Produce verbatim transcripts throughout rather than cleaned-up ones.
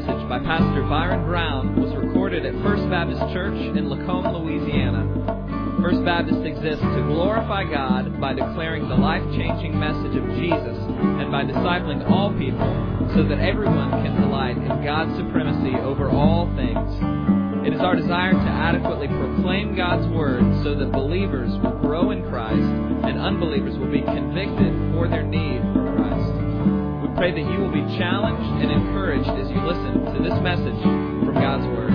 message by Pastor Byron Brown was recorded at First Baptist Church in Lacombe, Louisiana. First Baptist exists to glorify God by declaring the life-changing message of Jesus and by discipling all people so that everyone can delight in God's supremacy over all things. It is our desire to adequately proclaim God's Word so that believers will grow in Christ and unbelievers will be convicted for their need for Christ. We pray that you will be challenged and encouraged as you listen to this message from God's Word.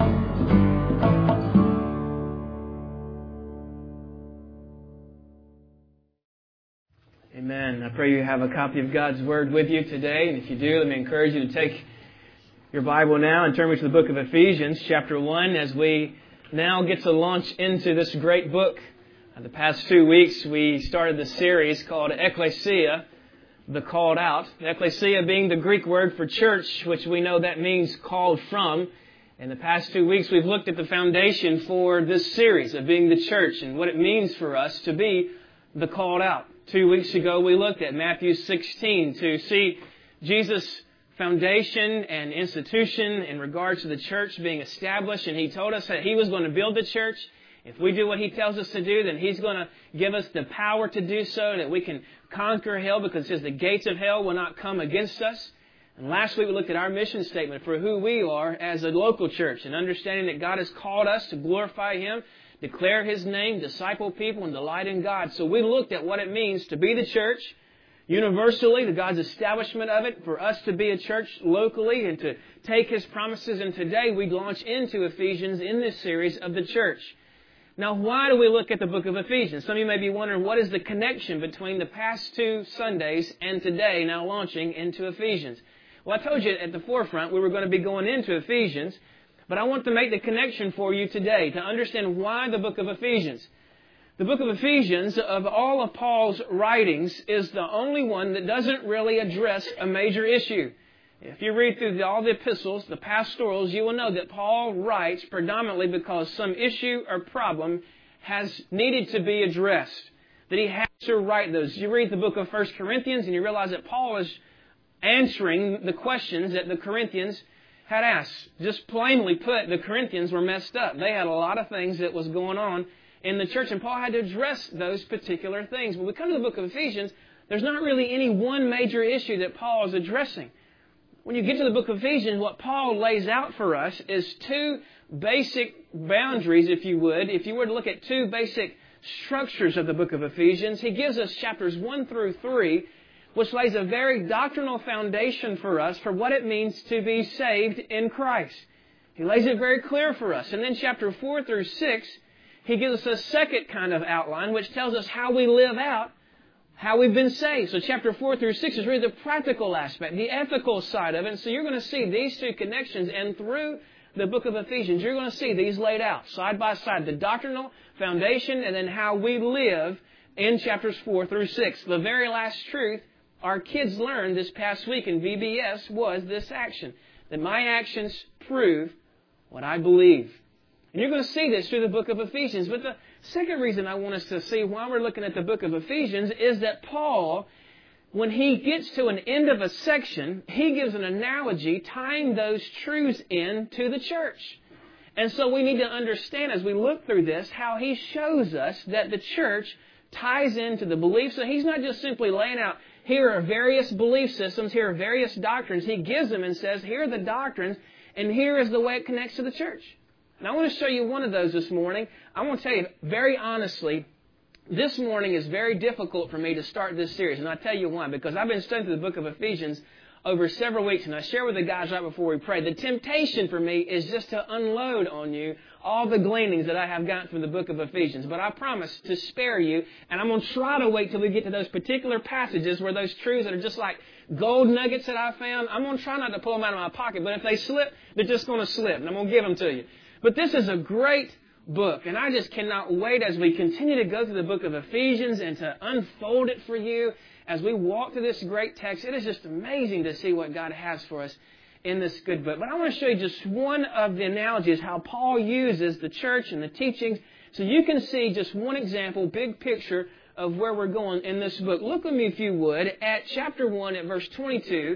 Amen. I pray you have a copy of God's Word with you today. And if you do, let me encourage you to take your Bible now and turn me to the book of Ephesians, chapter one, as we now get to launch into this great book. Uh, the past two weeks, we started the series called Ecclesia, the called out. Ecclesia being the Greek word for church, which we know that means called from. In the past two weeks, we've looked at the foundation for this series of being the church and what it means for us to be the called out. Two weeks ago, we looked at Matthew sixteen to see Jesus' foundation and institution in regards to the church being established. And He told us that He was going to build the church. If we do what He tells us to do, then He's going to give us the power to do so, that we can conquer hell, because it says the gates of hell will not come against us. And last week we looked at our mission statement for who we are as a local church, and understanding that God has called us to glorify Him, declare His name, disciple people, and delight in God. So we looked at what it means to be the church universally, the God's establishment of it, for us to be a church locally and to take His promises. And today we launch into Ephesians in this series of the church. Now, why do we look at the book of Ephesians? Some of you may be wondering, what is the connection between the past two Sundays and today, now launching into Ephesians? Well, I told you at the forefront we were going to be going into Ephesians, but I want to make the connection for you today to understand why the book of Ephesians. The book of Ephesians, of all of Paul's writings, is the only one that doesn't really address a major issue. If you read through all the epistles, the pastorals, you will know that Paul writes predominantly because some issue or problem has needed to be addressed, that he had to write those. You read the book of First Corinthians and you realize that Paul is answering the questions that the Corinthians had asked. Just plainly put, the Corinthians were messed up. They had a lot of things that was going on in the church, and Paul had to address those particular things. When we come to the book of Ephesians, there's not really any one major issue that Paul is addressing. When you get to the book of Ephesians, what Paul lays out for us is two basic boundaries, if you would. If you were to look at two basic structures of the book of Ephesians, he gives us chapters one through three, which lays a very doctrinal foundation for us for what it means to be saved in Christ. He lays it very clear for us. And then chapter four through six, he gives us a second kind of outline, which tells us how we live out how we've been saved. So chapter four through six is really the practical aspect, the ethical side of it. And so you're going to see these two connections, and through the book of Ephesians, you're going to see these laid out side by side, the doctrinal foundation and then how we live in chapters four through six. The very last truth our kids learned this past week in V B S was this action, that my actions prove what I believe. And you're going to see this through the book of Ephesians. But the second reason I want us to see why we're looking at the book of Ephesians is that Paul, when he gets to an end of a section, he gives an analogy tying those truths in to the church. And so we need to understand as we look through this how he shows us that the church ties into the beliefs. So he's not just simply laying out, here are various belief systems, here are various doctrines. He gives them and says, here are the doctrines, and here is the way it connects to the church. And I want to show you one of those this morning. I want to tell you very honestly, this morning is very difficult for me to start this series. And I'll tell you why. Because I've been studying through the book of Ephesians over several weeks. And I shared with the guys right before we prayed. The temptation for me is just to unload on you all the gleanings that I have gotten from the book of Ephesians. But I promise to spare you. And I'm going to try to wait till we get to those particular passages where those truths that are just like gold nuggets that I found, I'm going to try not to pull them out of my pocket. But if they slip, they're just going to slip. And I'm going to give them to you. But this is a great book, and I just cannot wait as we continue to go through the book of Ephesians and to unfold it for you as we walk through this great text. It is just amazing to see what God has for us in this good book. But I want to show you just one of the analogies, how Paul uses the church and the teachings, so you can see just one example, big picture of where we're going in this book. Look with me, if you would, at chapter one at verse twenty-two.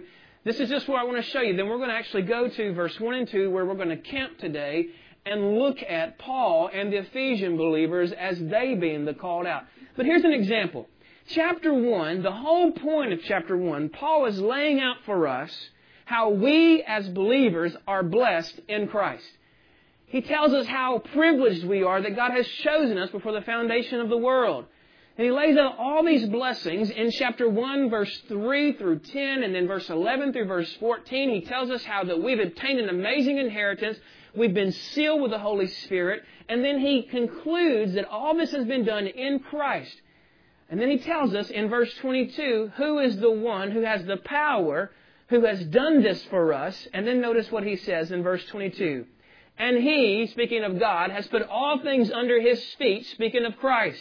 This is just where I want to show you. Then we're going to actually go to verse one and two, where we're going to camp today and look at Paul and the Ephesian believers as they being the called out. But here's an example. Chapter one, the whole point of chapter one, Paul is laying out for us how we as believers are blessed in Christ. He tells us how privileged we are that God has chosen us before the foundation of the world. And he lays out all these blessings in chapter one, verse three through ten, and then verse eleven through verse fourteen. He tells us how that we've obtained an amazing inheritance. We've been sealed with the Holy Spirit. And then he concludes that all this has been done in Christ. And then he tells us in verse twenty-two, who is the one who has the power, who has done this for us. And then notice what he says in verse twenty-two. And he, speaking of God, has put all things under his feet, speaking of Christ,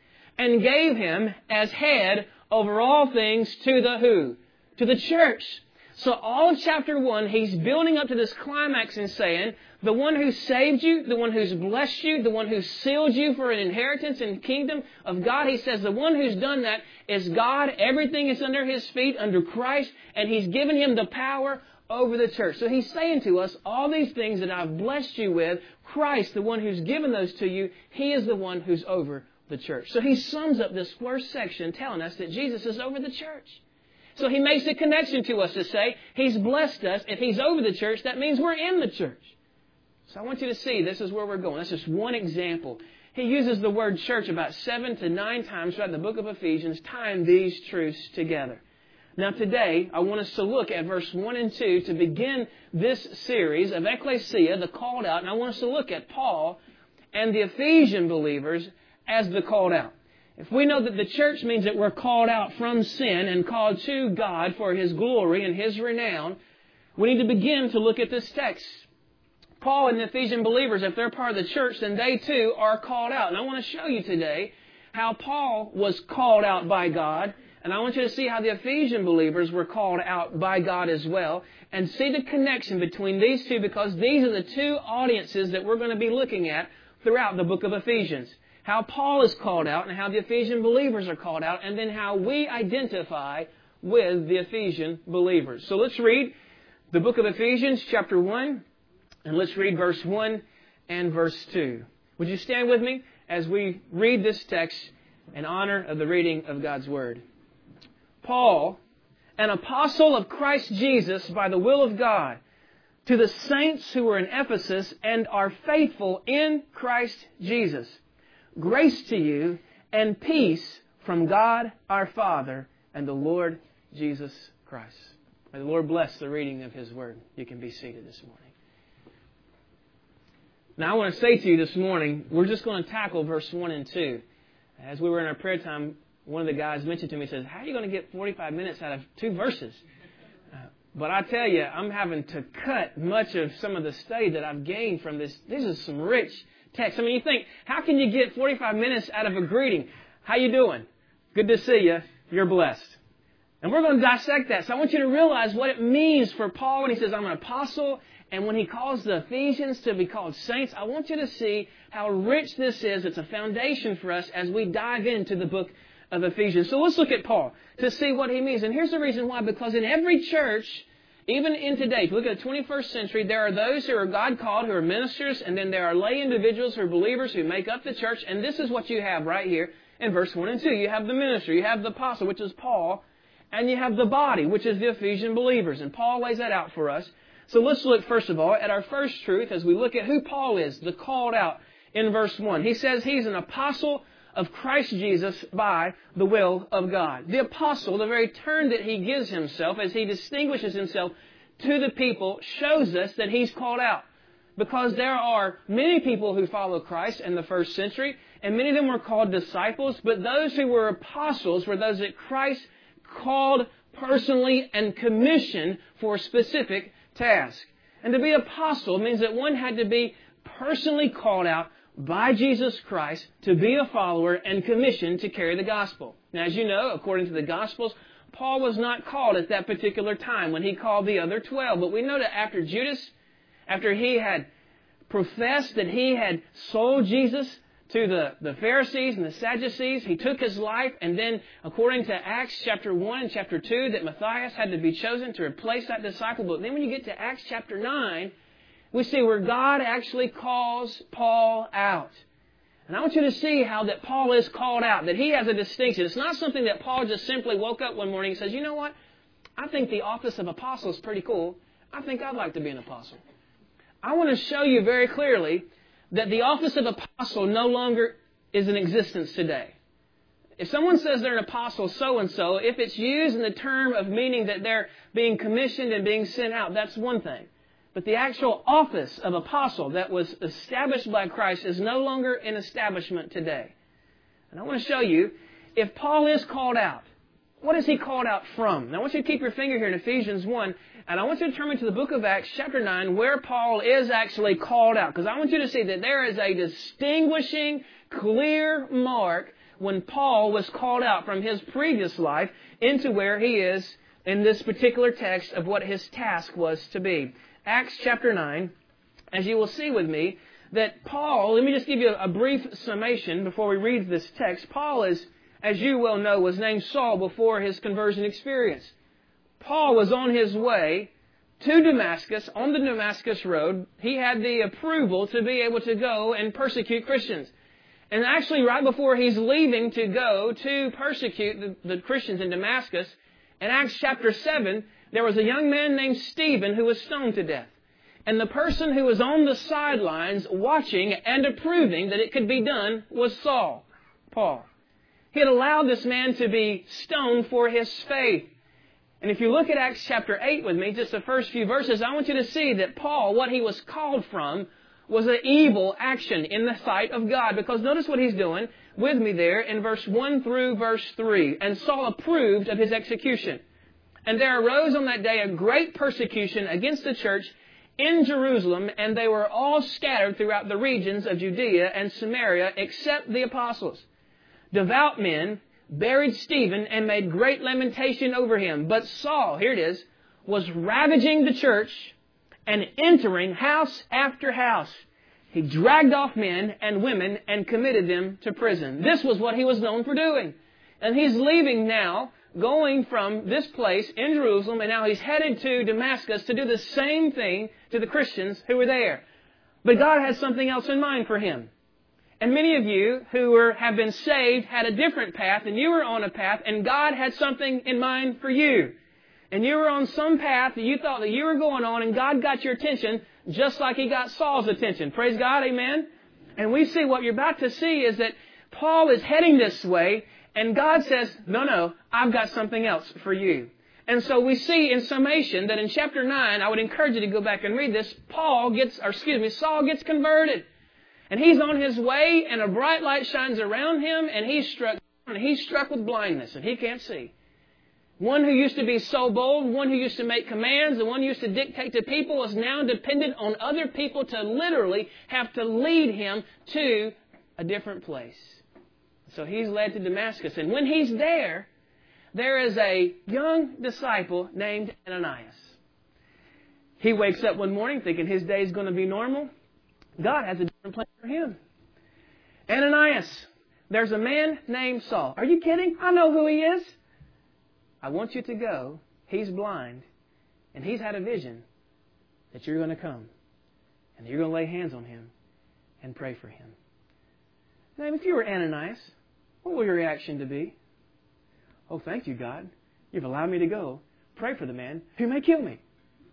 and gave him as head over all things to the who? To the church. So all of chapter one, he's building up to this climax and saying, the one who saved you, the one who's blessed you, the one who sealed you for an inheritance in the kingdom of God, he says the one who's done that is God. Everything is under his feet, under Christ, and he's given him the power over the church. So he's saying to us, all these things that I've blessed you with, Christ, the one who's given those to you, he is the one who's over the church. So he sums up this first section telling us that Jesus is over the church. So he makes a connection to us to say, he's blessed us. If he's over the church, that means we're in the church. So I want you to see, this is where we're going. That's just one example. He uses the word church about seven to nine times throughout the book of Ephesians, tying these truths together. Now today, I want us to look at verse one and two to begin this series of Ecclesia, the called out. And I want us to look at Paul and the Ephesian believers as the called out. If we know that the church means that we're called out from sin and called to God for his glory and his renown, we need to begin to look at this text. Paul and the Ephesian believers, if they're part of the church, then they too are called out. And I want to show you today how Paul was called out by God. And I want you to see how the Ephesian believers were called out by God as well. And see the connection between these two, because these are the two audiences that we're going to be looking at throughout the book of Ephesians. How Paul is called out and how the Ephesian believers are called out, and then how we identify with the Ephesian believers. So let's read the book of Ephesians chapter one, and let's read verse one and verse two. Would you stand with me as we read this text in honor of the reading of God's Word? Paul, an apostle of Christ Jesus by the will of God, to the saints who are in Ephesus and are faithful in Christ Jesus. Grace to you and peace from God our Father and the Lord Jesus Christ. May the Lord bless the reading of His Word. You can be seated this morning. Now I want to say to you this morning, we're just going to tackle verse one and two. As we were in our prayer time, one of the guys mentioned to me, says, how are you going to get forty-five minutes out of two verses? Uh, but I tell you, I'm having to cut much of some of the study that I've gained from this. This is some rich text. I mean, you think, how can you get forty-five minutes out of a greeting? How you doing? Good to see you. You're blessed. And we're going to dissect that. So I want you to realize what it means for Paul when he says, I'm an apostle. And when he calls the Ephesians to be called saints, I want you to see how rich this is. It's a foundation for us as we dive into the book of Ephesians. So let's look at Paul to see what he means. And here's the reason why. Because in every church, even in today, if you look at the twenty-first century, there are those who are God-called, who are ministers, and then there are lay individuals who are believers who make up the church. And this is what you have right here in verse one and two. You have the minister, you have the apostle, which is Paul, and you have the body, which is the Ephesian believers. And Paul lays that out for us. So let's look, first of all, at our first truth as we look at who Paul is, the called out in verse one. He says he's an apostle of Christ Jesus by the will of God. The apostle, the very term that he gives himself as he distinguishes himself to the people, shows us that he's called out. Because there are many people who follow Christ in the first century, and many of them were called disciples, but those who were apostles were those that Christ called personally and commissioned for a specific task. And to be apostle means that one had to be personally called out by Jesus Christ to be a follower and commissioned to carry the gospel. Now, as you know, according to the Gospels, Paul was not called at that particular time when he called the other twelve. But we know that after Judas, after he had professed that he had sold Jesus to the, the Pharisees and the Sadducees. He took his life, and then according to Acts chapter one and chapter two, that Matthias had to be chosen to replace that disciple. But then when you get to Acts chapter nine, we see where God actually calls Paul out. And I want you to see how that Paul is called out, that he has a distinction. It's not something that Paul just simply woke up one morning and says, you know what? I think the office of apostle is pretty cool. I think I'd like to be an apostle. I want to show you very clearly that the office of apostle no longer is in existence today. If someone says they're an apostle so-and-so, if it's used in the term of meaning that they're being commissioned and being sent out, that's one thing. But the actual office of apostle that was established by Christ is no longer in establishment today. And I want to show you, if Paul is called out, what is he called out from? Now I want you to keep your finger here in Ephesians one, and I want you to turn to the book of Acts chapter nine, where Paul is actually called out. Because I want you to see that there is a distinguishing, clear mark when Paul was called out from his previous life into where he is in this particular text of what his task was to be. Acts chapter nine, as you will see with me, that Paul, let me just give you a brief summation before we read this text. Paul is, as you well know, was named Saul before his conversion experience. Paul was on his way to Damascus, on the Damascus road. He had the approval to be able to go and persecute Christians. And actually, right before he's leaving to go to persecute the, the Christians in Damascus, in Acts chapter seven, there was a young man named Stephen who was stoned to death. And the person who was on the sidelines watching and approving that it could be done was Saul, Paul. He had allowed this man to be stoned for his faith. And if you look at Acts chapter eight with me, just the first few verses, I want you to see that Paul, what he was called from, was an evil action in the sight of God. Because notice what he's doing with me there in verse one through verse three. And Saul approved of his execution. And there arose on that day a great persecution against the church in Jerusalem, and they were all scattered throughout the regions of Judea and Samaria, except the apostles. Devout men buried Stephen and made great lamentation over him. But Saul, here it is, was ravaging the church and entering house after house. He dragged off men and women and committed them to prison. This was what he was known for doing. And he's leaving now, going from this place in Jerusalem, and now he's headed to Damascus to do the same thing to the Christians who were there. But God had something else in mind for him. And many of you who were, have been saved had a different path, and you were on a path, and God had something in mind for you. And you were on some path that you thought that you were going on, and God got your attention just like He got Saul's attention. Praise God, amen? And we see what you're about to see is that Paul is heading this way, and God says, no, no, I've got something else for you. And so we see in summation that in chapter nine, I would encourage you to go back and read this, Paul gets, or excuse me, Saul gets converted. And he's on his way, and a bright light shines around him, and he's struck, and he's struck with blindness, and he can't see. One who used to be so bold, one who used to make commands, the one who used to dictate to people is now dependent on other people to literally have to lead him to a different place. So he's led to Damascus. And when he's there, there is a young disciple named Ananias. He wakes up one morning thinking his day is going to be normal. God has a different plan for him. Ananias, there's a man named Saul. Are you kidding? I know who he is. I want you to go. He's blind. And he's had a vision that you're going to come. And you're going to lay hands on him and pray for him. Now, if you were Ananias, what would your reaction to be? Oh, thank you, God. You've allowed me to go. Pray for the man who may kill me.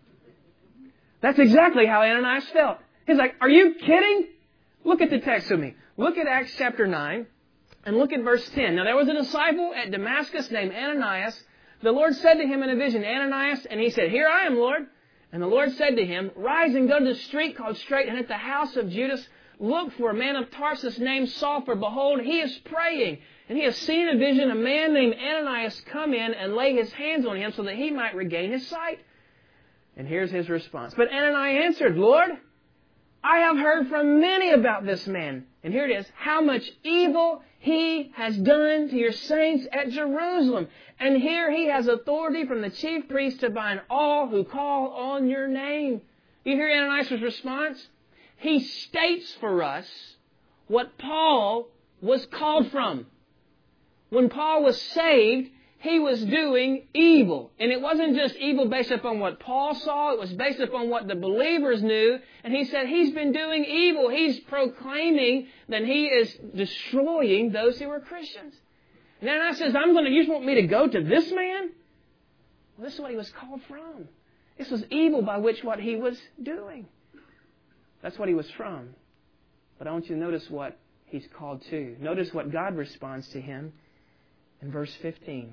That's exactly how Ananias felt. He's like, are you kidding? Look at the text with me. Look at Acts chapter nine and look at verse ten. Now, there was a disciple at Damascus named Ananias. The Lord said to him in a vision, Ananias, and he said, here I am, Lord. And the Lord said to him, rise and go to the street called Straight, and at the house of Judas, look for a man of Tarsus named Saul, for behold, he is praying. And he has seen a vision, a man named Ananias come in and lay his hands on him so that he might regain his sight. And here's his response. But Ananias answered, Lord, I have heard from many about this man. And here it is, how much evil he has done to your saints at Jerusalem. And here he has authority from the chief priest to bind all who call on your name. You hear Ananias' response? He states for us what Paul was called from. When Paul was saved, he was doing evil. And it wasn't just evil based upon what Paul saw. It was based upon what the believers knew. And he said he's been doing evil. He's proclaiming that he is destroying those who were Christians. And then I says, I'm going to, you just want me to go to this man? Well, this is what he was called from. This was evil by which what he was doing. That's what he was from. But I want you to notice what he's called to. Notice what God responds to him in verse fifteen.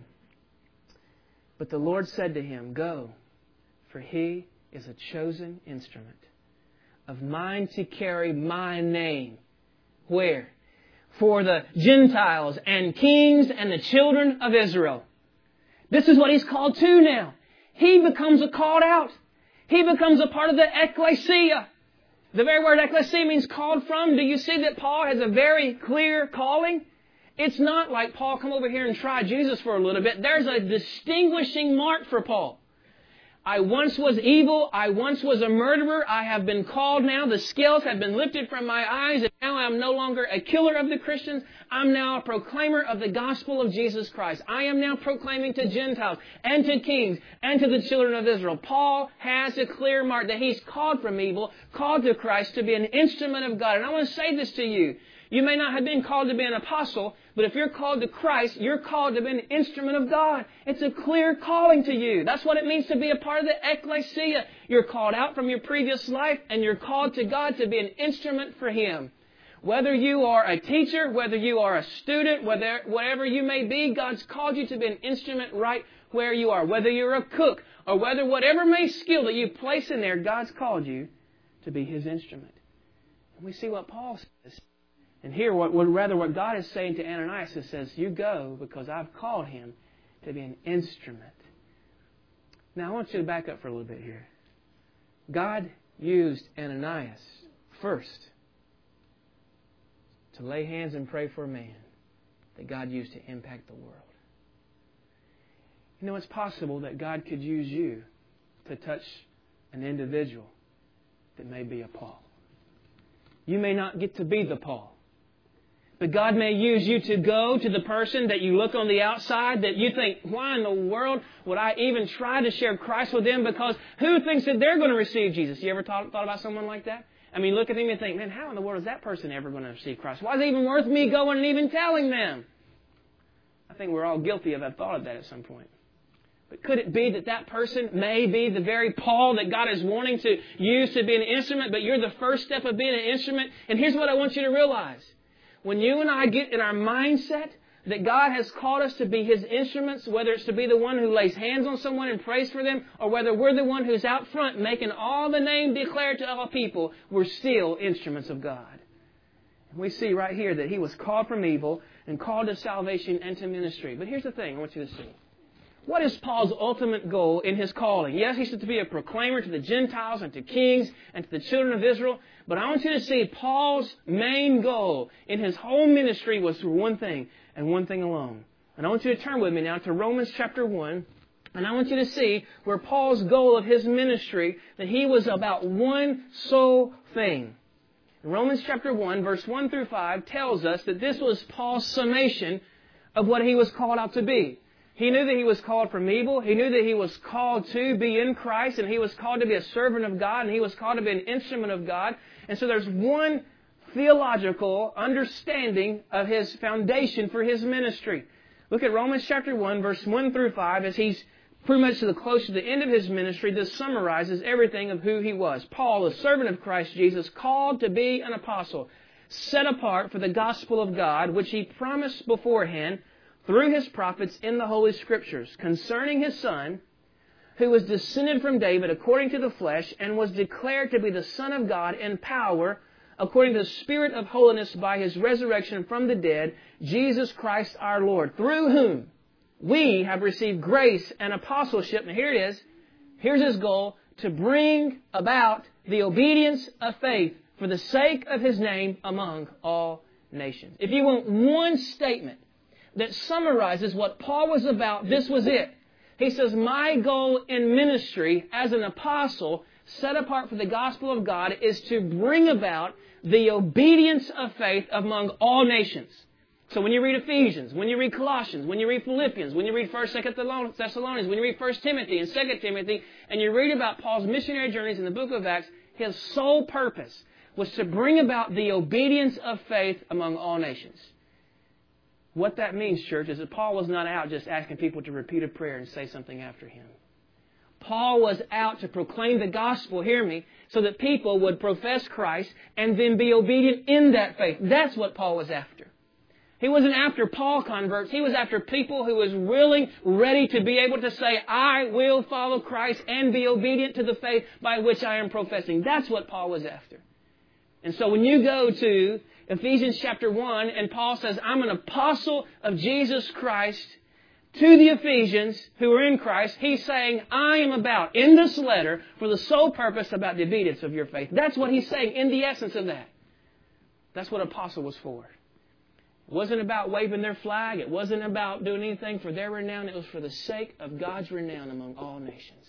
But the Lord said to him, Go, for he is a chosen instrument of mine to carry my name. Where? For the Gentiles and kings and the children of Israel. This is what he's called to now. He becomes a called out. He becomes a part of the ecclesia. The very word ecclesia means called from. Do you see that Paul has a very clear calling? It's not like Paul come over here and try Jesus for a little bit. There's a distinguishing mark for Paul. I once was evil. I once was a murderer. I have been called now. The scales have been lifted from my eyes. And now I'm no longer a killer of the Christians. I'm now a proclaimer of the gospel of Jesus Christ. I am now proclaiming to Gentiles and to kings and to the children of Israel. Paul has a clear mark that he's called from evil, called to Christ to be an instrument of God. And I want to say this to you. You may not have been called to be an apostle, but if you're called to Christ, you're called to be an instrument of God. It's a clear calling to you. That's what it means to be a part of the ecclesia. You're called out from your previous life, and you're called to God to be an instrument for Him. Whether you are a teacher, whether you are a student, whether whatever you may be, God's called you to be an instrument right where you are. Whether you're a cook, or whether whatever may skill that you place in there, God's called you to be His instrument. And we see what Paul says. And here, what, what rather what God is saying to Ananias, it says, you go because I've called him to be an instrument. Now, I want you to back up for a little bit here. God used Ananias first to lay hands and pray for a man that God used to impact the world. You know, it's possible that God could use you to touch an individual that may be a Paul. You may not get to be the Paul. But God may use you to go to the person that you look on the outside that you think, why in the world would I even try to share Christ with them? Because who thinks that they're going to receive Jesus? You ever thought, thought about someone like that? I mean, look at them and think, man, how in the world is that person ever going to receive Christ? Why is it even worth me going and even telling them? I think we're all guilty of that thought of that at some point. But could it be that that person may be the very Paul that God is wanting to use to be an instrument, but you're the first step of being an instrument? And here's what I want you to realize. When you and I get in our mindset that God has called us to be His instruments, whether it's to be the one who lays hands on someone and prays for them, or whether we're the one who's out front making all the name declared to all people, we're still instruments of God. And we see right here that he was called from evil and called to salvation and to ministry. But here's the thing I want you to see. What is Paul's ultimate goal in his calling? Yes, he's to be a proclaimer to the Gentiles and to kings and to the children of Israel. But I want you to see Paul's main goal in his whole ministry was for one thing and one thing alone. And I want you to turn with me now to Romans chapter one. And I want you to see where Paul's goal of his ministry, that he was about one sole thing. Romans chapter one, verse one through five tells us that this was Paul's summation of what he was called out to be. He knew that he was called from evil. He knew that he was called to be in Christ, and he was called to be a servant of God, and he was called to be an instrument of God. And so there's one theological understanding of his foundation for his ministry. Look at Romans chapter one, verse one through five, as he's pretty much to the close to the end of his ministry. This summarizes everything of who he was. Paul, a servant of Christ Jesus, called to be an apostle, set apart for the gospel of God, which he promised beforehand through his prophets in the Holy Scriptures, concerning his Son, who was descended from David according to the flesh, and was declared to be the Son of God in power, according to the Spirit of holiness by His resurrection from the dead, Jesus Christ our Lord, through whom we have received grace and apostleship. And here it is. Here's his goal, to bring about the obedience of faith for the sake of His name among all nations. If you want one statement that summarizes what Paul was about, this was it. He says, my goal in ministry as an apostle set apart for the gospel of God is to bring about the obedience of faith among all nations. So when you read Ephesians, when you read Colossians, when you read Philippians, when you read First, Second Thessalonians, when you read First Timothy and Second Timothy, and you read about Paul's missionary journeys in the book of Acts, his sole purpose was to bring about the obedience of faith among all nations. What that means, church, is that Paul was not out just asking people to repeat a prayer and say something after him. Paul was out to proclaim the gospel, hear me, so that people would profess Christ and then be obedient in that faith. That's what Paul was after. He wasn't after Paul converts. He was after people who was willing, ready to be able to say, I will follow Christ and be obedient to the faith by which I am professing. That's what Paul was after. And so when you go to Ephesians chapter one and Paul says, I'm an apostle of Jesus Christ to the Ephesians who are in Christ, he's saying, I am about, in this letter, for the sole purpose about the obedience of your faith. That's what he's saying in the essence of that. That's what apostle was for. It wasn't about waving their flag. It wasn't about doing anything for their renown. It was for the sake of God's renown among all nations.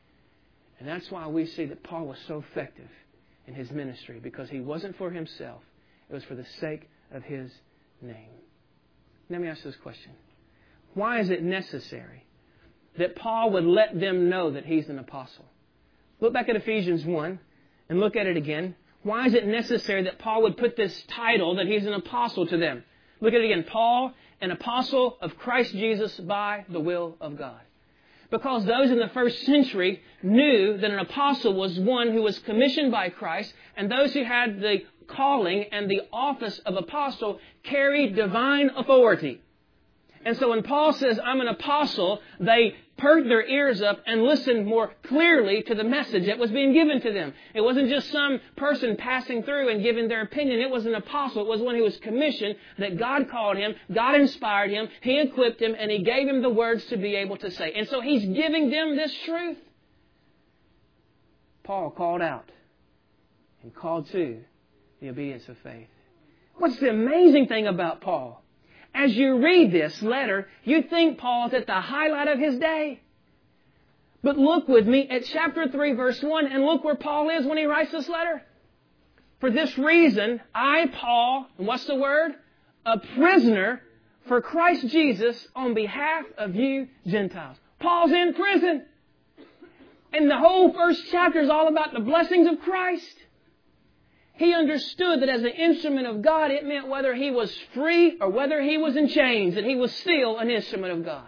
And that's why we see that Paul was so effective in his ministry, because he wasn't for himself. It was for the sake of his name. Let me ask this question. Why is it necessary that Paul would let them know that he's an apostle? Look back at Ephesians one and look at it again. Why is it necessary that Paul would put this title that he's an apostle to them? Look at it again. Paul, an apostle of Christ Jesus by the will of God. Because those in the first century knew that an apostle was one who was commissioned by Christ, and those who had the calling and the office of apostle carried divine authority. And so when Paul says, I'm an apostle, they perked their ears up and listened more clearly to the message that was being given to them. It wasn't just some person passing through and giving their opinion. It was an apostle. It was one who was commissioned, that God called him, God inspired him, He equipped him, and He gave him the words to be able to say. And so He's giving them this truth. Paul called out and called to the obedience of faith. What's the amazing thing about Paul? As you read this letter, you think Paul's at the highlight of his day. But look with me at chapter three, verse one, and look where Paul is when he writes this letter. For this reason, I, Paul, and what's the word? A prisoner for Christ Jesus on behalf of you Gentiles. Paul's in prison. And the whole first chapter is all about the blessings of Christ. He understood that as an instrument of God, it meant whether he was free or whether he was in chains, that he was still an instrument of God.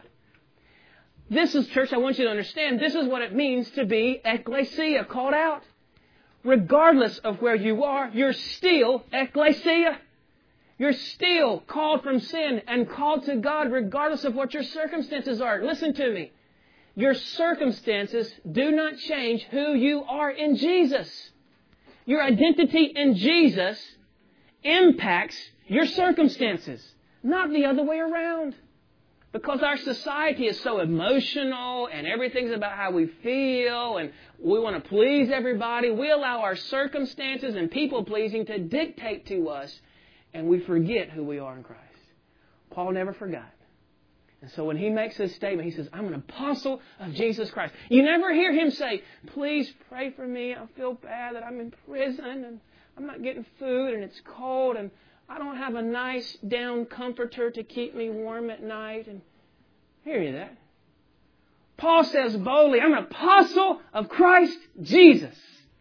This is, church, I want you to understand, this is what it means to be ecclesia, called out. Regardless of where you are, you're still ecclesia. You're still called from sin and called to God regardless of what your circumstances are. Listen to me. Your circumstances do not change who you are in Jesus. Your identity in Jesus impacts your circumstances, not the other way around. Because our society is so emotional and everything's about how we feel and we want to please everybody, we allow our circumstances and people-pleasing to dictate to us, and we forget who we are in Christ. Paul never forgot. And so when he makes this statement, he says, I'm an apostle of Jesus Christ. You never hear him say, please pray for me. I feel bad that I'm in prison and I'm not getting food and it's cold and I don't have a nice down comforter to keep me warm at night. And hear you that. Paul says boldly, I'm an apostle of Christ Jesus.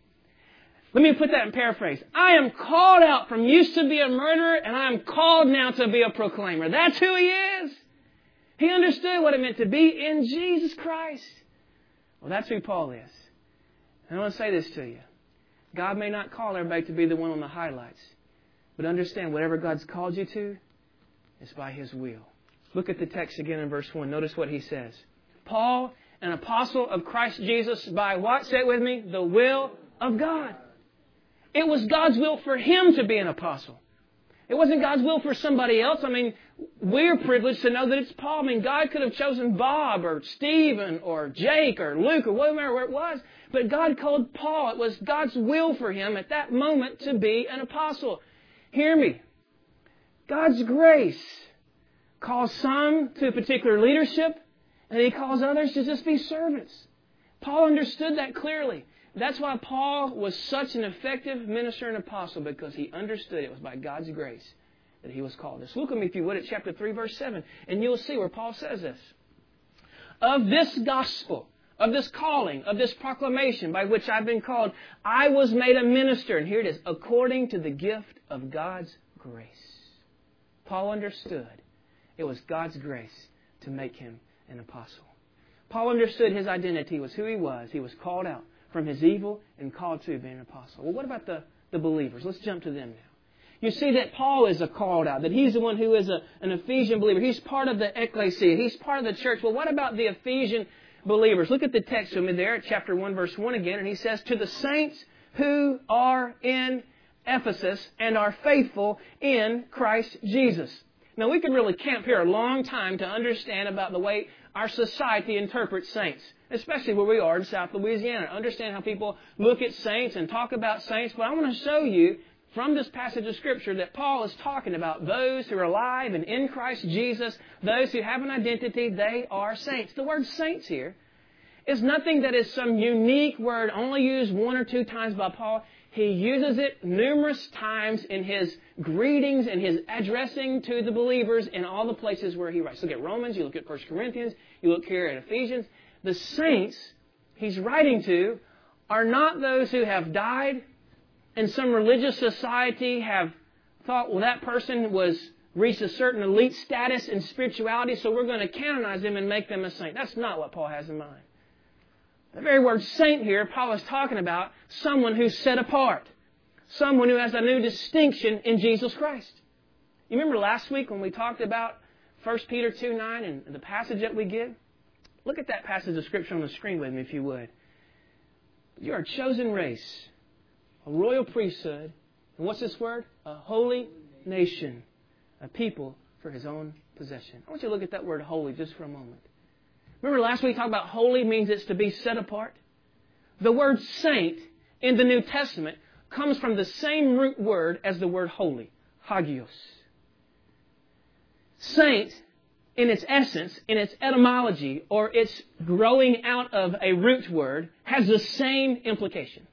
Let me put that in paraphrase. I am called out from used to be a murderer and I am called now to be a proclaimer. That's who he is. He understood what it meant to be in Jesus Christ. Well, that's who Paul is. And I want to say this to you. God may not call everybody to be the one on the highlights. But understand, whatever God's called you to, it's by His will. Look at the text again in verse one. Notice what he says. Paul, an apostle of Christ Jesus by what? Say it with me. The will of God. It was God's will for him to be an apostle. It wasn't God's will for somebody else. I mean, we're privileged to know that it's Paul. I mean, God could have chosen Bob or Stephen or Jake or Luke or whatever it was. But God called Paul. It was God's will for him at that moment to be an apostle. Hear me. God's grace calls some to particular leadership, and He calls others to just be servants. Paul understood that clearly. That's why Paul was such an effective minister and apostle, because he understood it was by God's grace that he was called this. Look at me, if you would, at chapter three, verse seven, and you'll see where Paul says this. Of this gospel, of this calling, of this proclamation by which I've been called, I was made a minister, and here it is, according to the gift of God's grace. Paul understood it was God's grace to make him an apostle. Paul understood his identity was who he was. He was called out from his evil and called to be an apostle. Well, what about the, the believers? Let's jump to them now. You see that Paul is a called out, that he's the one who is a, an Ephesian believer. He's part of the ecclesia. He's part of the church. Well, what about the Ephesian believers? Look at the text with me there at chapter one, verse one again. And he says, to the saints who are in Ephesus and are faithful in Christ Jesus. Now, we could really camp here a long time to understand about the way our society interprets saints, especially where we are in South Louisiana. Understand how people look at saints and talk about saints. But I want to show you from this passage of Scripture that Paul is talking about those who are alive and in Christ Jesus, those who have an identity, they are saints. The word saints here is nothing that is some unique word only used one or two times by Paul. He uses it numerous times in his greetings and his addressing to the believers in all the places where he writes. Look at Romans, you look at First Corinthians, you look here at Ephesians. The saints he's writing to are not those who have died and some religious society have thought, well, that person was reached a certain elite status in spirituality, so we're going to canonize them and make them a saint. That's not what Paul has in mind. The very word saint here, Paul is talking about someone who's set apart. Someone who has a new distinction in Jesus Christ. You remember last week when we talked about First Peter two nine and the passage that we get? Look at that passage of Scripture on the screen with me, if you would. You are a chosen race, a royal priesthood, and what's this word? A holy nation, a people for His own possession. I want you to look at that word holy just for a moment. Remember last week we talked about holy means it's to be set apart? The word saint in the New Testament comes from the same root word as the word holy, hagios. Saint, in its essence, in its etymology, or its growing out of a root word, has the same implication.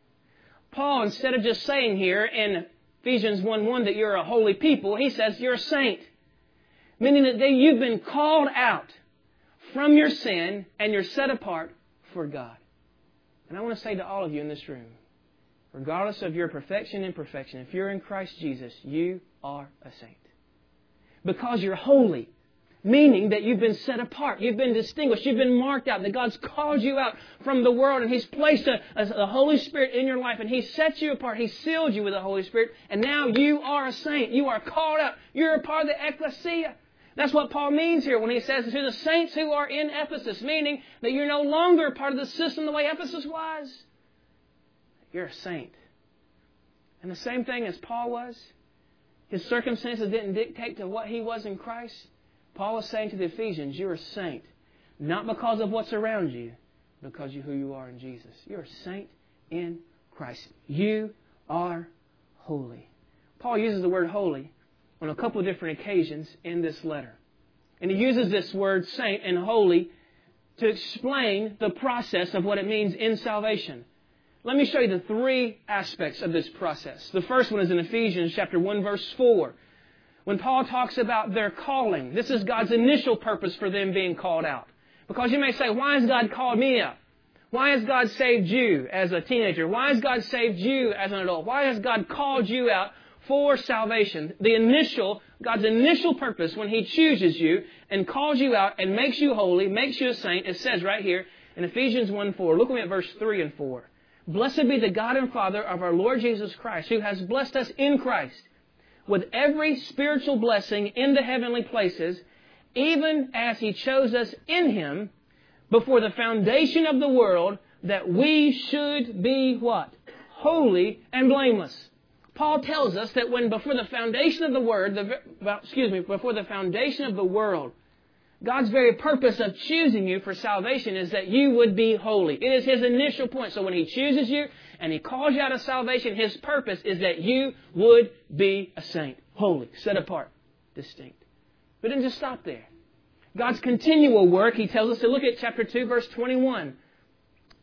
Paul, instead of just saying here in Ephesians one one that you're a holy people, he says you're a saint. Meaning that they, you've been called out from your sin and you're set apart for God. And I want to say to all of you in this room, regardless of your perfection and imperfection, if you're in Christ Jesus, you are a saint. Because you're holy. Meaning that you've been set apart. You've been distinguished. You've been marked out. That God's called you out from the world. And He's placed a, a, a Holy Spirit in your life. And He set you apart. He sealed you with the Holy Spirit. And now you are a saint. You are called out. You're a part of the ecclesia. That's what Paul means here when he says to the saints who are in Ephesus. Meaning that you're no longer a part of the system the way Ephesus was. You're a saint. And the same thing as Paul was. His circumstances didn't dictate to what he was in Christ. Paul is saying to the Ephesians, you're a saint. Not because of what's around you, because of who you are in Jesus. You're a saint in Christ. You are holy. Paul uses the word holy on a couple of different occasions in this letter. And he uses this word saint and holy to explain the process of what it means in salvation. Let me show you the three aspects of this process. The first one is in Ephesians chapter one, verse four. When Paul talks about their calling, this is God's initial purpose for them being called out. Because you may say, why has God called me out? Why has God saved you as a teenager? Why has God saved you as an adult? Why has God called you out for salvation? The initial, God's initial purpose when He chooses you and calls you out and makes you holy, makes you a saint, it says right here in Ephesians one four. Look at verse three and four. Blessed be the God and Father of our Lord Jesus Christ, who has blessed us in Christ with every spiritual blessing in the heavenly places, even as He chose us in Him before the foundation of the world, that we should be what? Holy and blameless. Paul tells us that when before the foundation of the word, the, excuse me, before the foundation of the world, God's very purpose of choosing you for salvation is that you would be holy. It is His initial point. So when He chooses you and He calls you out of salvation, His purpose is that you would be a saint. Holy, set apart, distinct. But it didn't just stop there. God's continual work, He tells us to look at chapter two, verse twenty-one.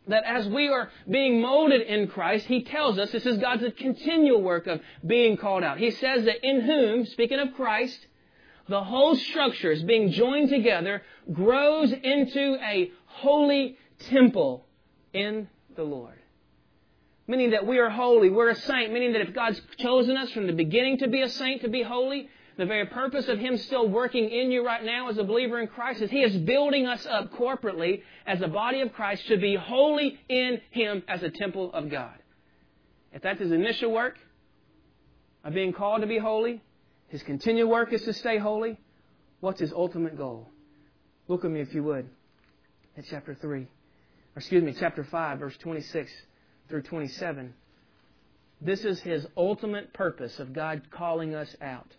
that as we are being molded in Christ, He tells us this is God's continual work of being called out. He says that in whom, speaking of Christ, the whole structure is being joined together, grows into a holy temple in the Lord. Meaning that we are holy, we're a saint, meaning that if God's chosen us from the beginning to be a saint, to be holy, the very purpose of Him still working in you right now as a believer in Christ is He is building us up corporately as a body of Christ to be holy in Him as a temple of God. If that's His initial work of being called to be holy, His continual work is to stay holy, what's His ultimate goal? Look at me if you would at chapter three, or excuse me, chapter five, verse twenty-six through twenty-seven. This is His ultimate purpose of God calling us out.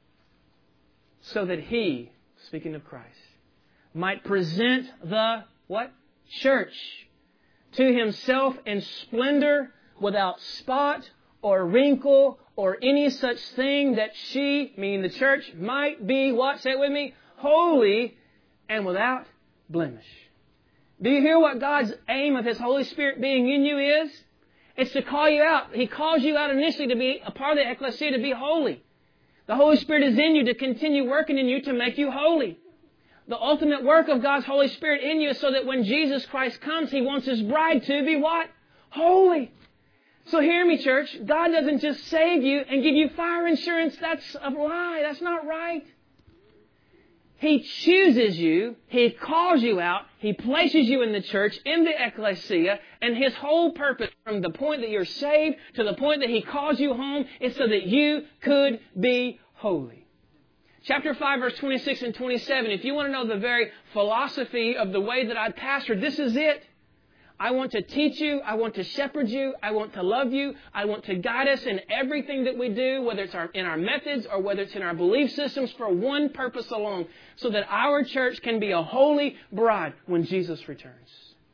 So that He, speaking of Christ, might present the, what? Church to Himself in splendor, without spot or wrinkle or any such thing, that she, meaning the church, might be, what? Say it with me. Holy and without blemish. Do you hear what God's aim of His Holy Spirit being in you is? It's to call you out. He calls you out initially to be a part of the ecclesia, to be holy. The Holy Spirit is in you to continue working in you to make you holy. The ultimate work of God's Holy Spirit in you is so that when Jesus Christ comes, He wants His bride to be what? Holy. So hear me, church. God doesn't just save you and give you fire insurance. That's a lie. That's not right. He chooses you. He calls you out. He places you in the church, in the ecclesia. And His whole purpose from the point that you're saved to the point that He calls you home is so that you could be holy. Chapter five, verse twenty-six and twenty-seven. If you want to know the very philosophy of the way that I pastor, this is it. I want to teach you. I want to shepherd you. I want to love you. I want to guide us in everything that we do, whether it's our, in our methods or whether it's in our belief systems, for one purpose alone, so that our church can be a holy bride when Jesus returns.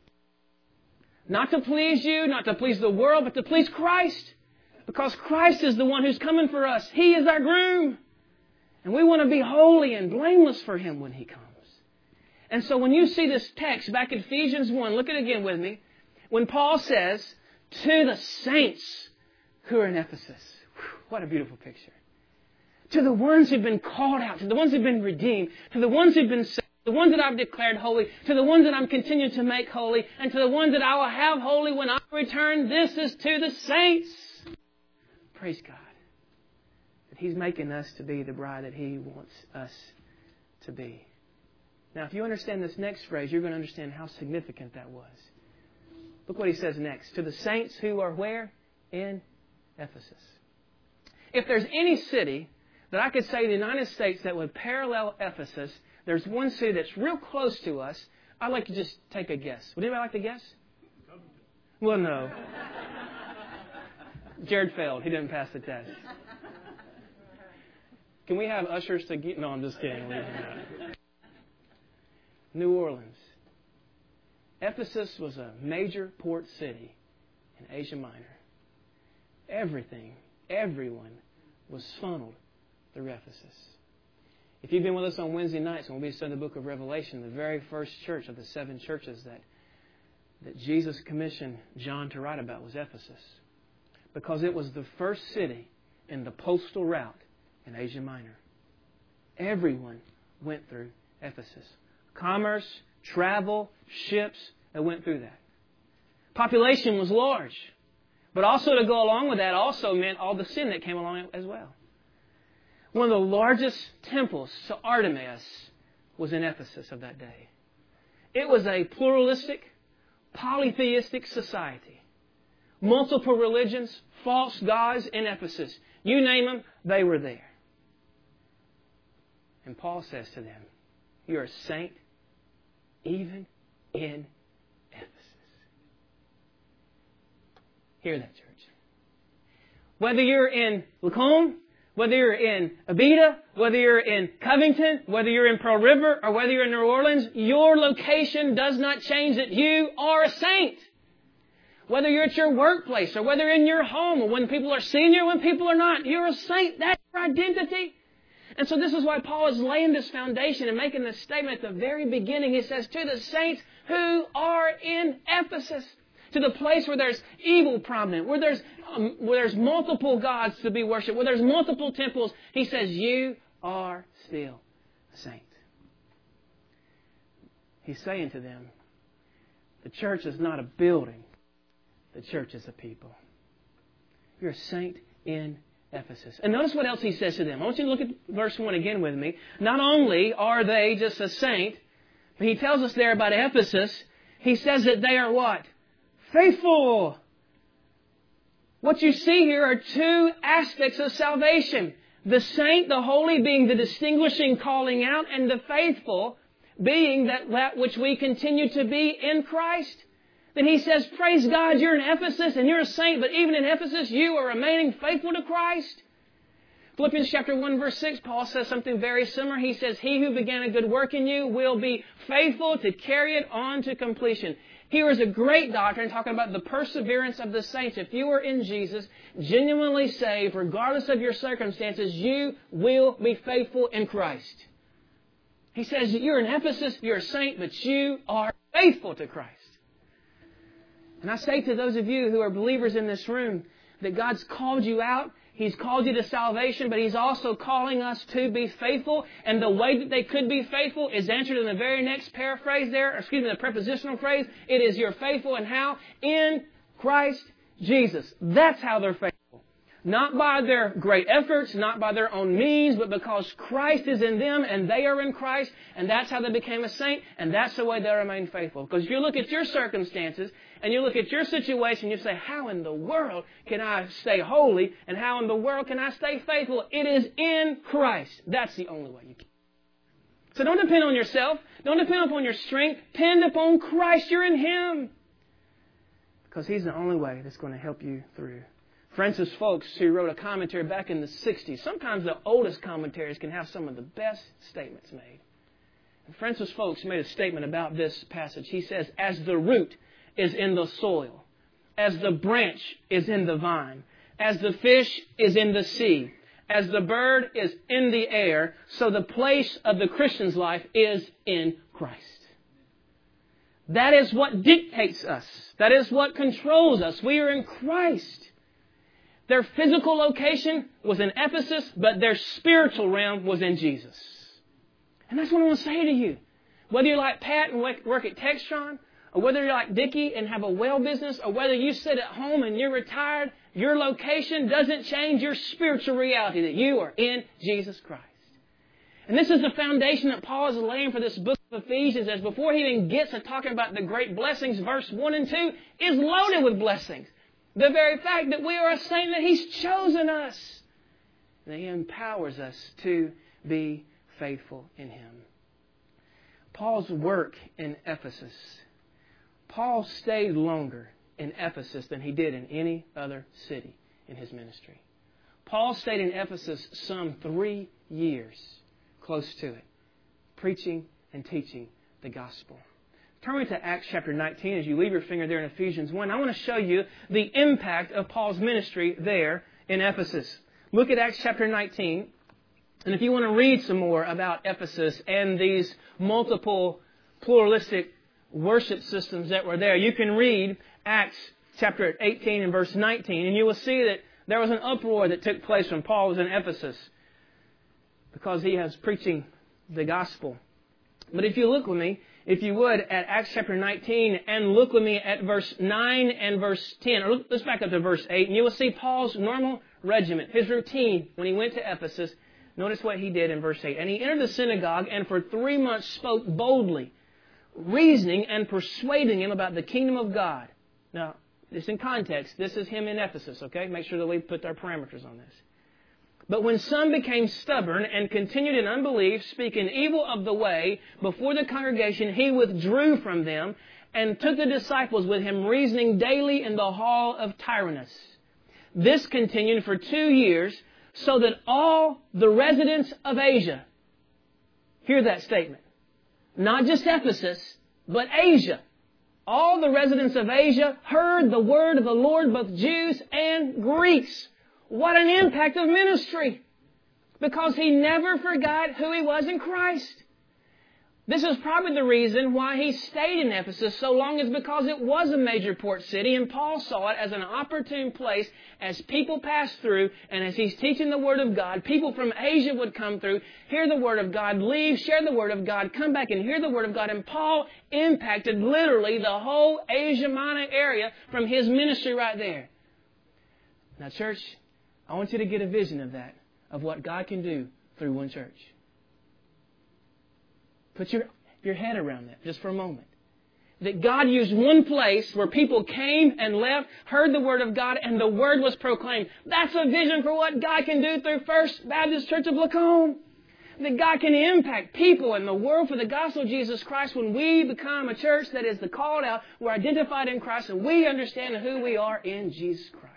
Not to please you, not to please the world, but to please Christ. Because Christ is the one who's coming for us. He is our groom. And we want to be holy and blameless for Him when He comes. And so when you see this text back in Ephesians one, look at it again with me. When Paul says, to the saints who are in Ephesus. Whew, what a beautiful picture. To the ones who've been called out, to the ones who've been redeemed, to the ones who've been saved, the ones that I've declared holy, to the ones that I'm continuing to make holy, and to the ones that I will have holy when I return. This is to the saints. Praise God. That He's making us to be the bride that He wants us to be. Now, if you understand this next phrase, you're going to understand how significant that was. Look what he says next. To the saints who are where? In Ephesus. If there's any city that I could say in the United States that would parallel Ephesus, there's one city that's real close to us. I'd like to just take a guess. Would anybody like to guess? Well, no. Jared failed. He didn't pass the test. Can we have ushers to get... No, I'm just kidding. New Orleans. Ephesus was a major port city in Asia Minor. Everything, everyone was funneled through Ephesus. If you've been with us on Wednesday nights when we studied the book of Revelation, the very first church of the seven churches that, that Jesus commissioned John to write about was Ephesus. Because it was the first city in the postal route in Asia Minor. Everyone went through Ephesus. Commerce, travel, ships that went through that. Population was large. But also to go along with that also meant all the sin that came along as well. One of the largest temples to Artemis was in Ephesus of that day. It was a pluralistic, polytheistic society. Multiple religions, false gods in Ephesus. You name them, they were there. And Paul says to them, you're a saint even in Ephesus. Hear that, church. Whether you're in Lacombe, whether you're in Abita, whether you're in Covington, whether you're in Pearl River, or whether you're in New Orleans, your location does not change that you are a saint. Whether you're at your workplace, or whether in your home, or when people are seeing you, or when people are not, you're a saint. That's your identity. And so this is why Paul is laying this foundation and making this statement at the very beginning. He says, to the saints who are in Ephesus. to the place where there's evil prominent, where there's, um, where there's multiple gods to be worshipped, where there's multiple temples. He says, you are still a saint. He's saying to them, the church is not a building. The church is a people. You're a saint in Ephesus. And notice what else he says to them. I want you to look at verse one again with me. Not only are they just a saint, but he tells us there about Ephesus, he says that they are what? Faithful. What you see here are two aspects of salvation. The saint, the holy, being the distinguishing calling out, and the faithful being that, that which we continue to be in Christ. Then he says, praise God, you're in Ephesus and you're a saint, but even in Ephesus, you are remaining faithful to Christ. Philippians chapter one, verse six, Paul says something very similar. He says, he who began a good work in you will be faithful to carry it on to completion. Here is a great doctrine talking about the perseverance of the saints. If you are in Jesus, genuinely saved, regardless of your circumstances, you will be faithful in Christ. He says that you're in Ephesus, you're a saint, but you are faithful to Christ. And I say to those of you who are believers in this room that God's called you out. He's called you to salvation, but He's also calling us to be faithful. And the way that they could be faithful is answered in the very next paraphrase there, or excuse me, the prepositional phrase. It is you're faithful in how? In Christ Jesus. That's how they're faithful. Not by their great efforts, not by their own means, but because Christ is in them and they are in Christ, and that's how they became a saint, and that's the way they remain faithful. Because if you look at your circumstances, and you look at your situation, you say, how in the world can I stay holy, and how in the world can I stay faithful? It is in Christ. That's the only way you can. So don't depend on yourself. Don't depend upon your strength. Depend upon Christ. You're in Him. Because He's the only way that's going to help you through. Francis Folks, who wrote a commentary back in the sixties, sometimes the oldest commentaries can have some of the best statements made. And Francis Folks made a statement about this passage. He says, as the root is in the soil, as the branch is in the vine, as the fish is in the sea, as the bird is in the air, so the place of the Christian's life is in Christ. That is what dictates us. That is what controls us. We are in Christ. Their physical location was in Ephesus, but their spiritual realm was in Jesus. And that's what I want to say to you. Whether you're like Pat and work at Textron, or whether you're like Dickie and have a well business, or whether you sit at home and you're retired, your location doesn't change your spiritual reality that you are in Jesus Christ. And this is the foundation that Paul is laying for this book of Ephesians, as before he even gets to talking about the great blessings, verse one and two is loaded with blessings. The very fact that we are a saint, that He's chosen us, and that He empowers us to be faithful in Him. Paul's work in Ephesus. Paul stayed longer in Ephesus than he did in any other city in his ministry. Paul stayed in Ephesus some three years, close to it, preaching and teaching the gospel. Turn me to Acts chapter nineteen as you leave your finger there in Ephesians one. I want to show you the impact of Paul's ministry there in Ephesus. Look at Acts chapter nineteen. And if you want to read some more about Ephesus and these multiple pluralistic worship systems that were there, you can read Acts chapter eighteen and verse nineteen. And you will see that there was an uproar that took place when Paul was in Ephesus because he was preaching the gospel. But if you look with me, if you would, at Acts chapter nineteen, and look with me at verse nine and verse ten. Or let's back up to verse eight, and you will see Paul's normal regiment, his routine when he went to Ephesus. Notice what he did in verse eight. And he entered the synagogue and for three months spoke boldly, reasoning and persuading him about the kingdom of God. Now, this in context. This is him in Ephesus, okay? Make sure that we put our parameters on this. But when some became stubborn and continued in unbelief, speaking evil of the way before the congregation, he withdrew from them and took the disciples with him, reasoning daily in the hall of Tyrannus. This continued for two years, so that all the residents of Asia, hear that statement, not just Ephesus, but Asia, all the residents of Asia heard the word of the Lord, both Jews and Greeks. What an impact of ministry! Because he never forgot who he was in Christ. This is probably the reason why he stayed in Ephesus so long, is because it was a major port city, and Paul saw it as an opportune place as people passed through, and as he's teaching the Word of God, people from Asia would come through, hear the Word of God, leave, share the Word of God, come back and hear the Word of God, and Paul impacted literally the whole Asia Minor area from his ministry right there. Now, church, I want you to get a vision of that, of what God can do through one church. Put your, your head around that just for a moment. That God used one place where people came and left, heard the Word of God, and the Word was proclaimed. That's a vision for what God can do through First Baptist Church of Lacombe. That God can impact people in the world for the gospel of Jesus Christ when we become a church that is the called out, we're identified in Christ, and we understand who we are in Jesus Christ.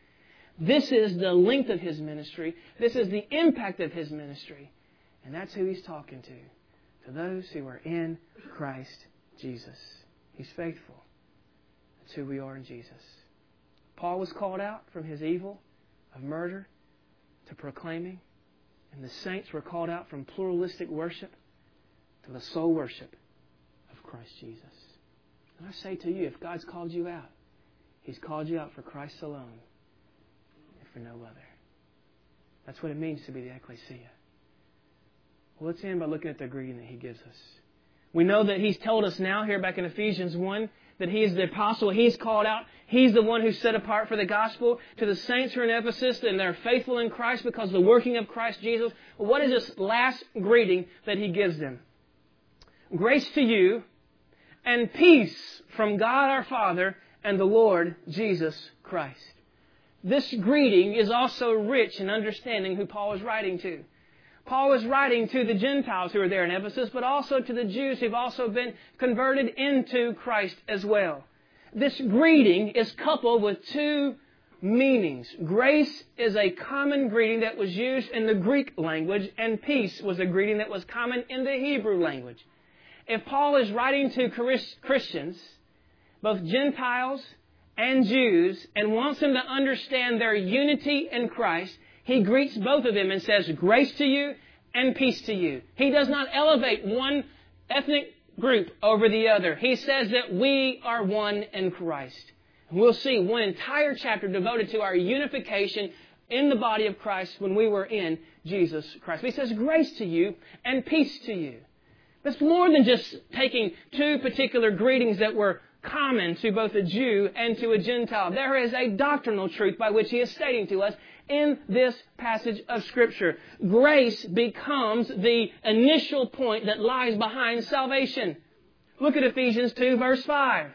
This is the length of His ministry. This is the impact of His ministry. And that's who He's talking to. To those who are in Christ Jesus. He's faithful. That's who we are in Jesus. Paul was called out from his evil of murder to proclaiming. And the saints were called out from pluralistic worship to the sole worship of Christ Jesus. And I say to you, if God's called you out, He's called you out for Christ alone and for no other. That's what it means to be the ecclesia. Well, let's end by looking at the greeting that He gives us. We know that He's told us now here back in Ephesians one that He is the apostle. He's called out. He's the one who's set apart for the gospel. To the saints who are in Ephesus, and they're faithful in Christ because of the working of Christ Jesus. Well, what is this last greeting that He gives them? Grace to you and peace from God our Father and the Lord Jesus Christ. This greeting is also rich in understanding who Paul is writing to. Paul is writing to the Gentiles who are there in Ephesus, but also to the Jews who have also been converted into Christ as well. This greeting is coupled with two meanings. Grace is a common greeting that was used in the Greek language, and peace was a greeting that was common in the Hebrew language. If Paul is writing to Christians, both Gentiles and Jews, and wants them to understand their unity in Christ, he greets both of them and says, grace to you and peace to you. He does not elevate one ethnic group over the other. He says that we are one in Christ. We'll see one entire chapter devoted to our unification in the body of Christ when we were in Jesus Christ. He says, grace to you and peace to you. That's more than just taking two particular greetings that were common to both a Jew and to a Gentile. There is a doctrinal truth by which He is stating to us in this passage of Scripture. Grace becomes the initial point that lies behind salvation. Look at Ephesians two, verse five.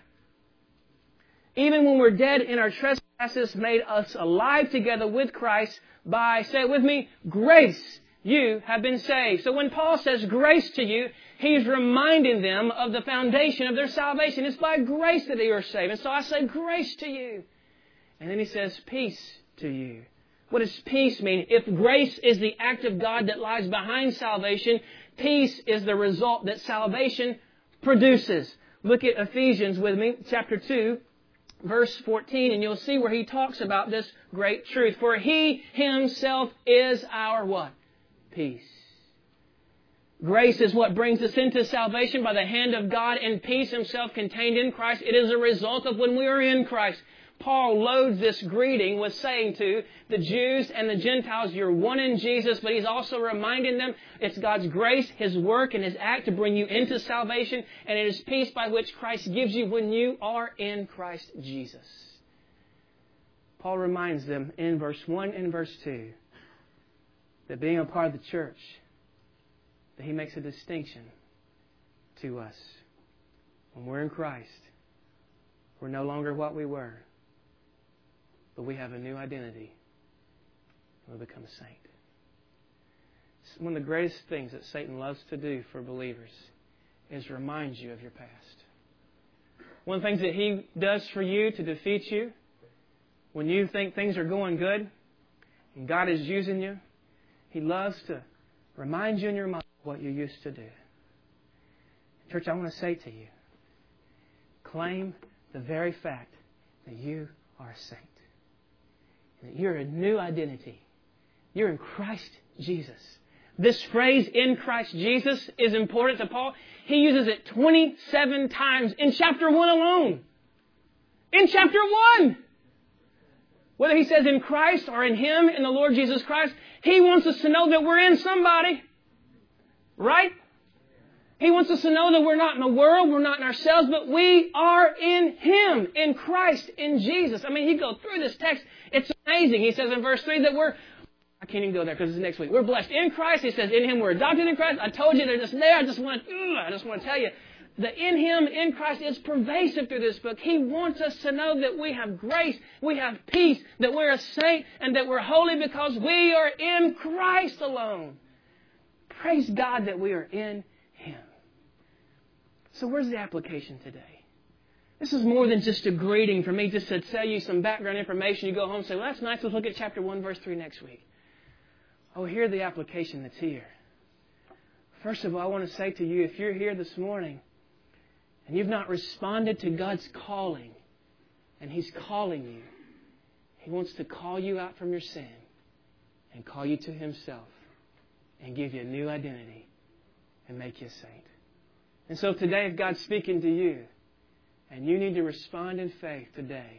Even when we're dead in our trespasses, made us alive together with Christ by, say it with me, grace you have been saved. So when Paul says grace to you, he's reminding them of the foundation of their salvation. It's by grace that they are saved. And so I say grace to you. And then he says peace to you. What does peace mean? If grace is the act of God that lies behind salvation, peace is the result that salvation produces. Look at Ephesians with me, chapter two, verse fourteen, and you'll see where he talks about this great truth. For He Himself is our what? Peace. Grace is what brings us into salvation by the hand of God, and peace Himself contained in Christ. It is a result of when we are in Christ. Paul loads this greeting with saying to the Jews and the Gentiles, you're one in Jesus, but he's also reminding them it's God's grace, His work, and His act to bring you into salvation, and it is peace by which Christ gives you when you are in Christ Jesus. Paul reminds them in verse one and verse two that being a part of the church, that he makes a distinction to us. When we're in Christ, we're no longer what we were, but we have a new identity. And we become a saint. It's one of the greatest things that Satan loves to do for believers is remind you of your past. One of the things that he does for you to defeat you when you think things are going good and God is using you, he loves to remind you in your mind what you used to do. Church, I want to say to you, claim the very fact that you are a saint. That you're a new identity. You're in Christ Jesus. This phrase, in Christ Jesus, is important to Paul. He uses it twenty-seven times in chapter one alone. In chapter one! Whether he says in Christ or in Him, in the Lord Jesus Christ, he wants us to know that we're in somebody. Right? He wants us to know that we're not in the world, we're not in ourselves, but we are in Him, in Christ, in Jesus. I mean, he goes through this text. It's amazing. He says in verse three that we're, I can't even go there because it's next week. We're blessed in Christ. He says in Him we're adopted in Christ. I told you they're just there. I just want to, I just want to tell you that in Him, in Christ, is pervasive through this book. He wants us to know that we have grace, we have peace, that we're a saint, and that we're holy because we are in Christ alone. Praise God that we are in Him. So where's the application today? This is more than just a greeting for me just to tell you some background information. You go home and say, well, that's nice. Let's look at chapter one, verse three next week. Oh, hear the application that's here. First of all, I want to say to you, if you're here this morning and you've not responded to God's calling, and He's calling you, He wants to call you out from your sin and call you to Himself and give you a new identity and make you a saint. And so today, if God's speaking to you and you need to respond in faith today,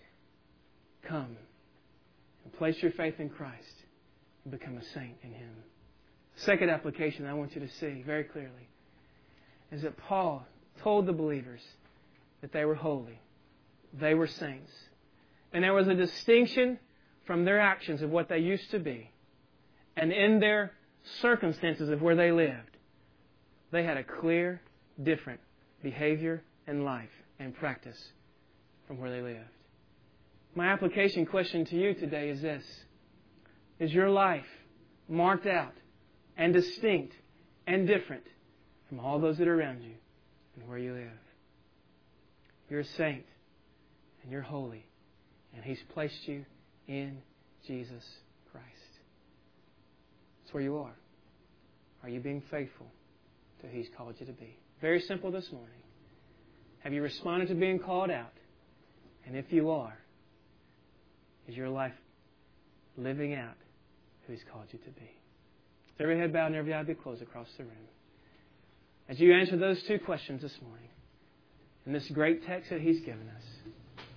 come and place your faith in Christ and become a saint in Him. Second application I want you to see very clearly is that Paul told the believers that they were holy. They were saints. And there was a distinction from their actions of what they used to be. And in their circumstances of where they lived, they had a clear, different behavior and life and practice from where they lived. My application question to you today is this. Is your life marked out and distinct and different from all those that are around you and where you live? You're a saint and you're holy, and He's placed you in Jesus Christ. That's where you are. Are you being faithful to who He's called you to be? Very simple this morning. Have you responded to being called out? And if you are, is your life living out who He's called you to be? With every head bowed and every eye be closed across the room. As you answer those two questions this morning, in this great text that He's given us,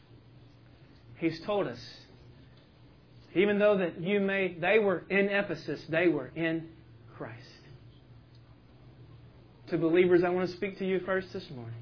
He's told us, even though that you may, they were in Ephesus, they were in Christ. To believers, I want to speak to you first this morning.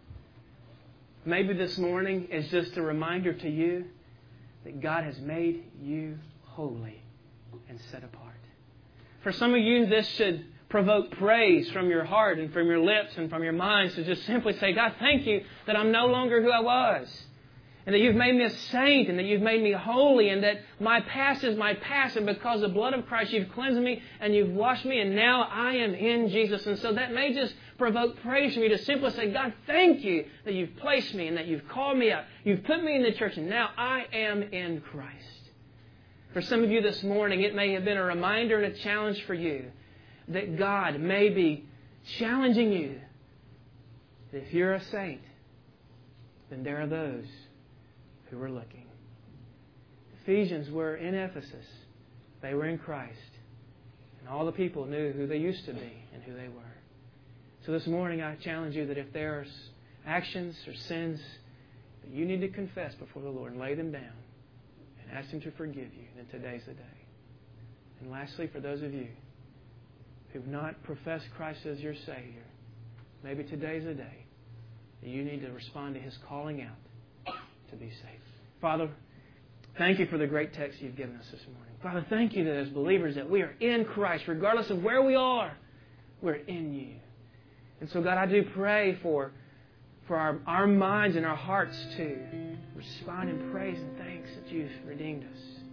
Maybe this morning is just a reminder to you that God has made you holy and set apart. For some of you, this should provoke praise from your heart and from your lips and from your minds to just simply say, God, thank you that I'm no longer who I was. And that You've made me a saint, and that You've made me holy, and that my past is my past, and because of the blood of Christ You've cleansed me and You've washed me, and now I am in Jesus. And so that may just provoke praise from you to simply say, God, thank you that You've placed me and that You've called me out. You've put me in the church, and now I am in Christ. For some of you this morning, it may have been a reminder and a challenge for you that God may be challenging you that if you're a saint, then there are those who were looking. Ephesians were in Ephesus. They were in Christ. And all the people knew who they used to be and who they were. So this morning I challenge you that if there are actions or sins that you need to confess before the Lord and lay them down and ask Him to forgive you, then today's the day. And lastly, for those of you who've not professed Christ as your Savior, maybe today's the day that you need to respond to His calling out to be saved. Father, thank You for the great text You've given us this morning. Father, thank You that as believers that we are in Christ, regardless of where we are, we're in You. And so, God, I do pray for, for our, our minds and our hearts to respond in praise and thanks that You've redeemed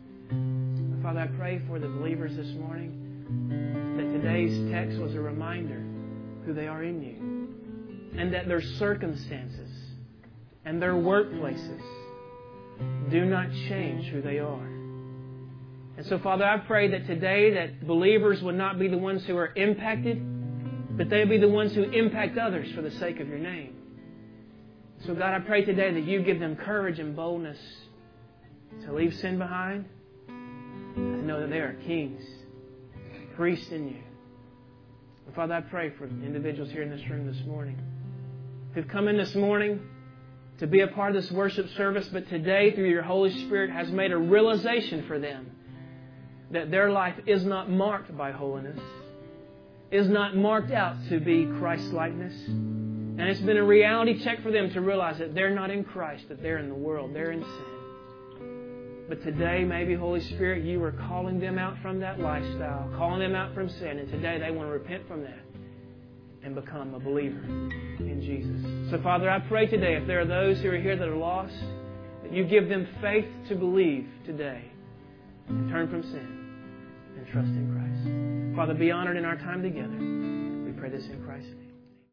us. Father, I pray for the believers this morning that today's text was a reminder who they are in You, and that their circumstances and their workplaces do not change who they are. And so, Father, I pray that today that believers would not be the ones who are impacted, but they would be the ones who impact others for the sake of Your name. So, God, I pray today that You give them courage and boldness to leave sin behind and know that they are kings priest in you. And Father, I pray for individuals here in this room this morning who've come in this morning to be a part of this worship service, but today, through your Holy Spirit, has made a realization for them that their life is not marked by holiness, is not marked out to be Christ-likeness. And it's been a reality check for them to realize that they're not in Christ, that they're in the world, they're in sin. But today, maybe, Holy Spirit, you are calling them out from that lifestyle, calling them out from sin, and today they want to repent from that and become a believer in Jesus. So, Father, I pray today, if there are those who are here that are lost, that you give them faith to believe today and turn from sin and trust in Christ. Father, be honored in our time together. We pray this in Christ's name.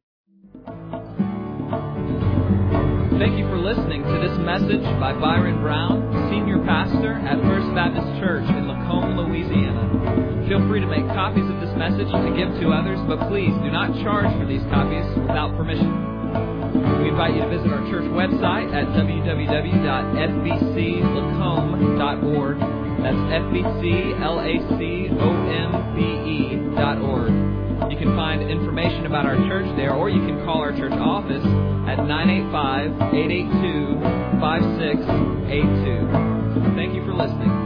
Thank you for listening to this message by Byron Brown, Senior Pastor at First Baptist Church in Lacombe, Louisiana. Feel free to make copies of this message to give to others, but please do not charge for these copies without permission. We invite you to visit our church website at w w w dot f b c lacombe dot org. That's F B C L A C O M B E dot org. You can find information about our church there, or you can call our church office at nine eight five, eight eight two, five six eight two. Thank you for listening.